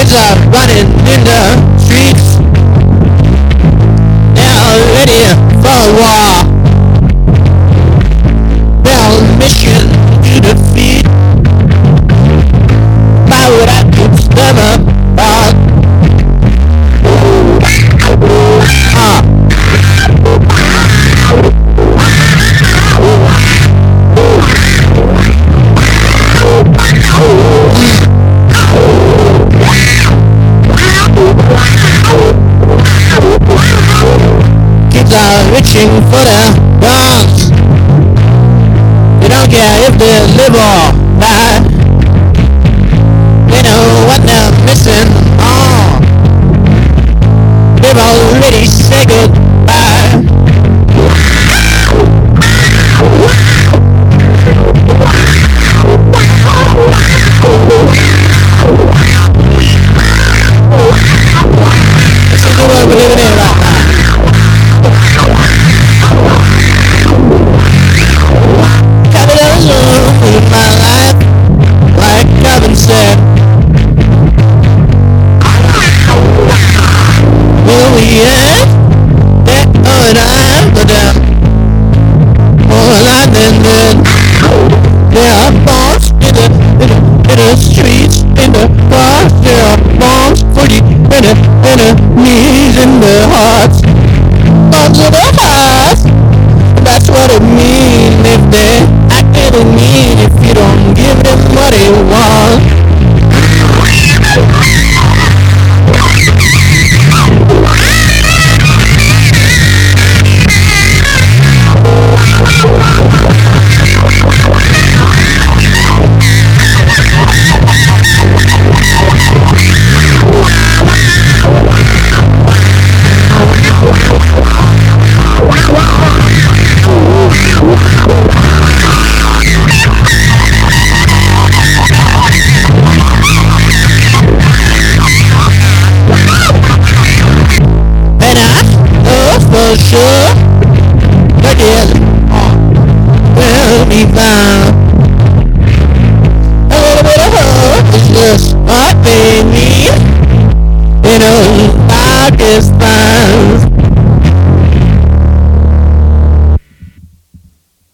Kids are running in the streets. They're ready for a war. They're on a mission to defeat. Why would I keep them apart? Kids are reaching for their guns. They don't care if they live or die. They know what they're missing. They've already said goodbye. This is the world we're living in right now. Capitalism is my life, like Calvin said. Will we end? That I'm for them. More alive than dead. There are bombs in the streets, in the cars. There are bombs for the enemies in the hearts. Bombs in the hearts. That's what it means if they act really mean. If you don't give them what they want. For sure, but yeah.